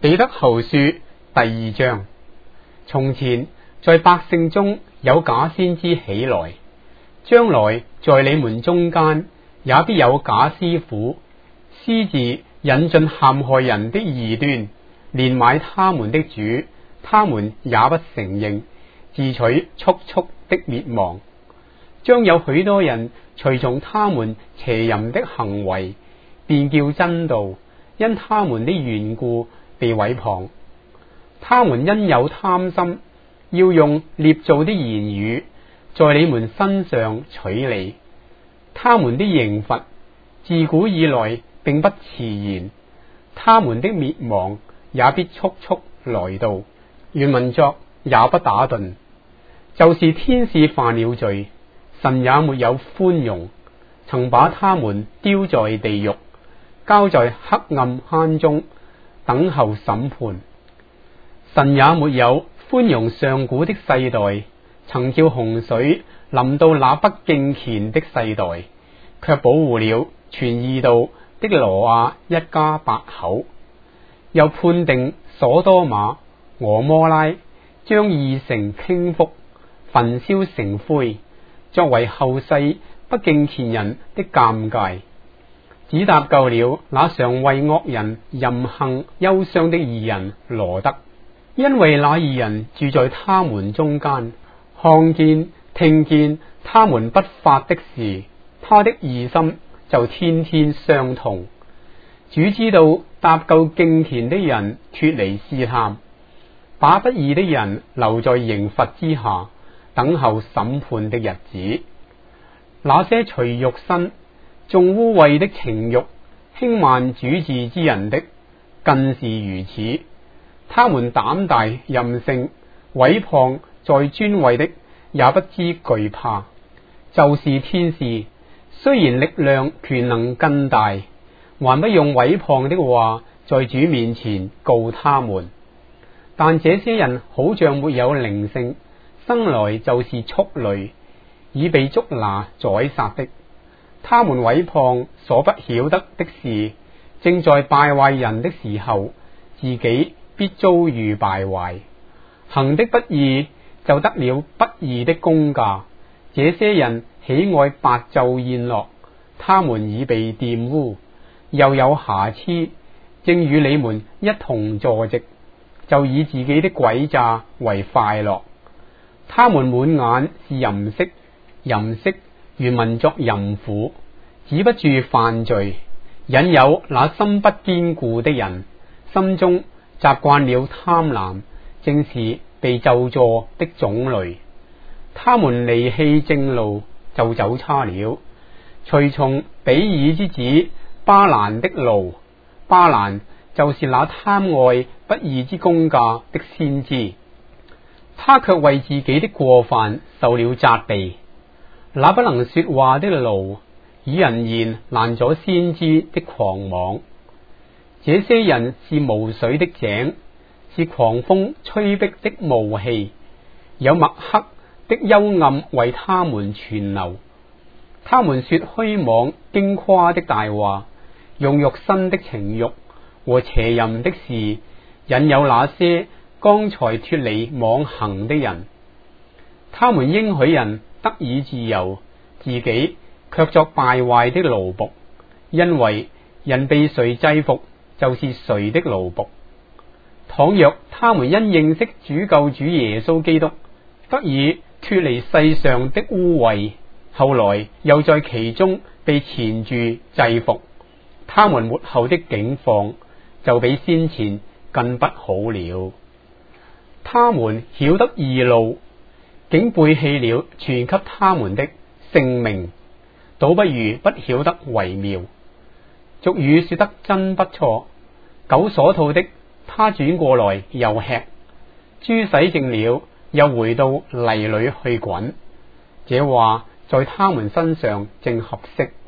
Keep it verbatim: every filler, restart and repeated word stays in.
彼得後書第二章。從前在百姓中有假先知起來，將來在你們中間也必有假師傅，私自引進陷害人的異端，連買他們的主，他們也不承認，自取速速的滅亡。將有許多人隨從他們邪淫的行為，便叫真道因他們的緣故被毀謗。他們因有貪心，要用捏造的言語在你們身上取利。他們的刑罰自古以來並不遲延，他們的滅亡也必速速來到。原文作也不打盹，就是天使犯了罪，神也沒有寬容，曾把他們丟在地獄，交在黑暗坑中，等候審判。神也沒有寬容上古的世代，曾叫洪水臨到那不敬虔的世代，卻保護了傳義道的挪亞一家八口。又判定所多瑪、蛾摩拉，將二城傾覆，焚燒成灰，作為後世不敬虔人的鑑戒，只搭救了那常為惡人淫行憂傷的義人羅得。因為那義人住在他們中間，看見聽見他們不法的事，他的義心就天天傷痛。主知道搭救敬虔的人脫離試探，把不義的人留在刑罰之下，等候審判的日子。那些隨肉身縱污穢的情慾輕慢主治之人的，更是如此。他們膽大任性，毀謗在尊位的，也不知懼怕。就是天使，雖然力量權能更大，還不用毀謗的話在主面前告他們。但這些人好像沒有靈性，生來就是畜類，已被捉拿宰殺的。他們毀謗所不曉得的事，正在敗壞人的時候，自己必遭遇敗壞。行的不義，就得了不義的工價。這些人喜愛白晝宴樂，他們已被玷污，又有瑕疵，正與你們一同坐席，就以自己的詭詐為快樂。他們滿眼是淫色，淫色原文作淫婦，止不住犯罪，引誘那心不堅固的人，心中習慣了貪婪，正是被咒詛的種類。他們離棄正路，就走差了，隨從比爾之子巴蘭的路。巴蘭就是那貪愛不義之工價的先知，他卻為自己的過犯受了責備。那不能說話的驢，以人言攔阻先知的狂妄。這些人是無水的井，是狂風吹逼的霧氣，有墨黑的幽暗為他們存留。他們說虛妄矜誇的大話，用肉身的情慾和邪淫的事，引誘那些剛才脫離妄行的人。他們應許人得以自由，自己卻作敗壞的奴僕，因為人被誰制服，就是誰的奴僕。倘若他們因認識主救主耶穌基督，得以脫離世上的污穢，後來又在其中被纏住制服，他們末後的境況就比先前更不好了。他們曉得義路，竟背棄了傳給他們的性命，倒不如不曉得為妙。俗語說得真不錯，狗所吐的，他轉過來又吃；豬洗淨了，又回到泥裏去滾。這話在他們身上正合適。